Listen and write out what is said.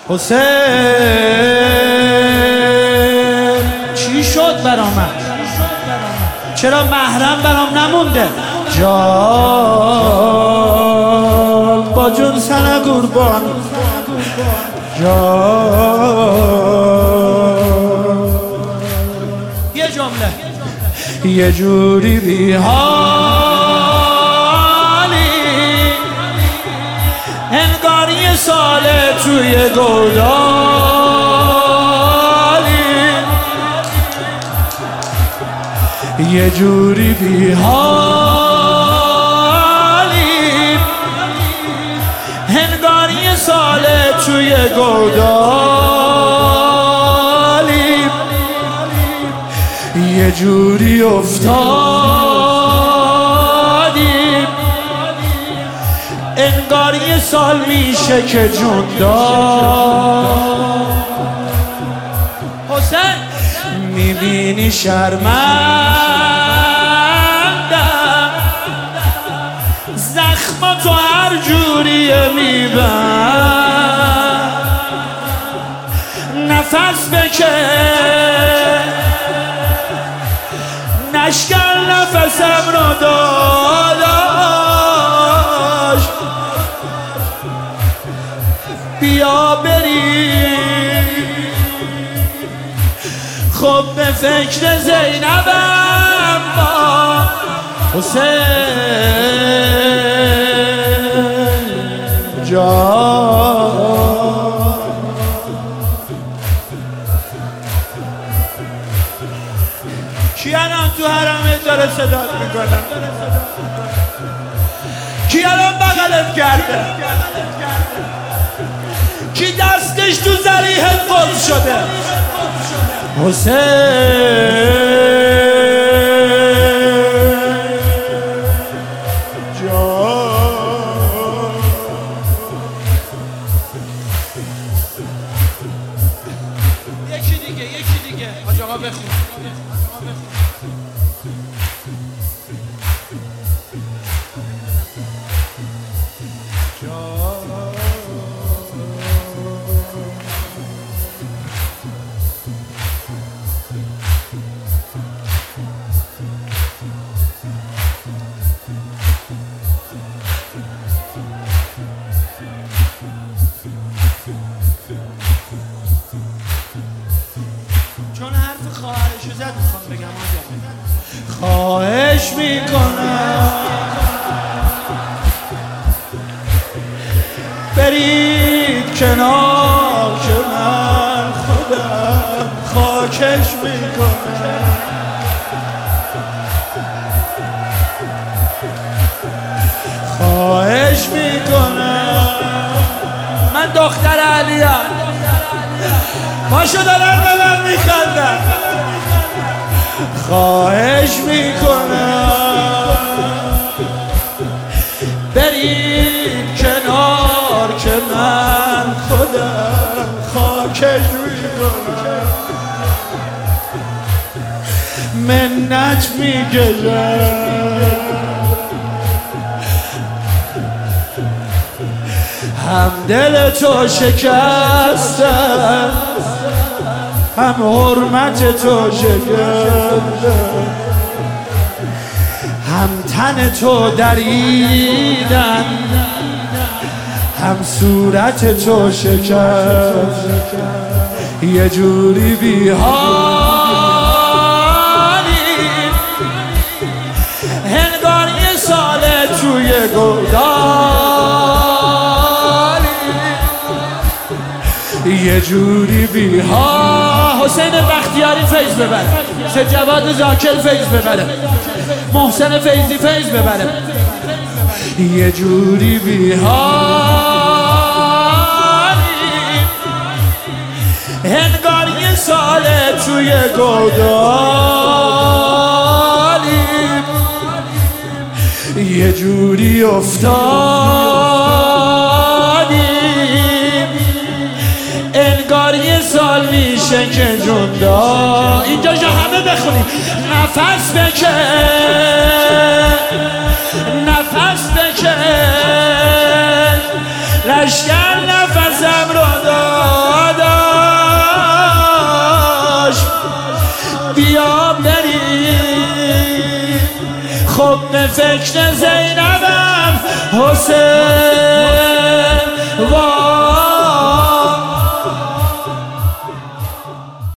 حسین چی شد برام؟ چرا محرم برام نمونده؟ جان با جون سنه قربان جان. یه جمله یه جوری بی حالی انگار یه ساله توی گودالی، یه جوری بی حالی انگار یه ساله توی گودالی، یه جوری افتادیم انگار یه سال میشه که جون داد. حسین میبینی شرمندم زخما تو هر جوریه میبند، نفس بکش نشکن نفسم رو داداش، بیا بری خب به فکر زینبم با حسین جان. کی الان تو حرمت داره صدات میکنه؟ کی الان بغلت کرده؟ کی دستش تو ذریحت قلب شده؟ حسین جان. یکی دیگه حاج آقا بخون. چون حرف خواهرشو زد میخوام بگم خواهش میکنم برید کنار که من خودم خاکش میکنم. خواهش میکنم من دختر علیم پاشو دارن به من میخندن. خواهش میکنم برید کنار که من خودم خاکش میکنم. منت میگذارم هم دل تو شکستم هم حرمت تو شکستم، هم تن تو دریدن هم صورت تو شکست. یه جوری بی حالی انگار یه ساله توی گودالی، یه جوری بی حالی. حسین بختیاری فیض ببره، سجواد زاکر فیض ببره، محسن فیضی فیض ببره. یه جوری بی حالی انگار یه ساله توی گودالی، یه جوری افتادیم انگار یه سال میشه که جون داد. اینجا جا همه بخونیم. نفس بکش نفس بکش لشکر نفسم رو داد. بیا بریم خب به فکر زینبم حسین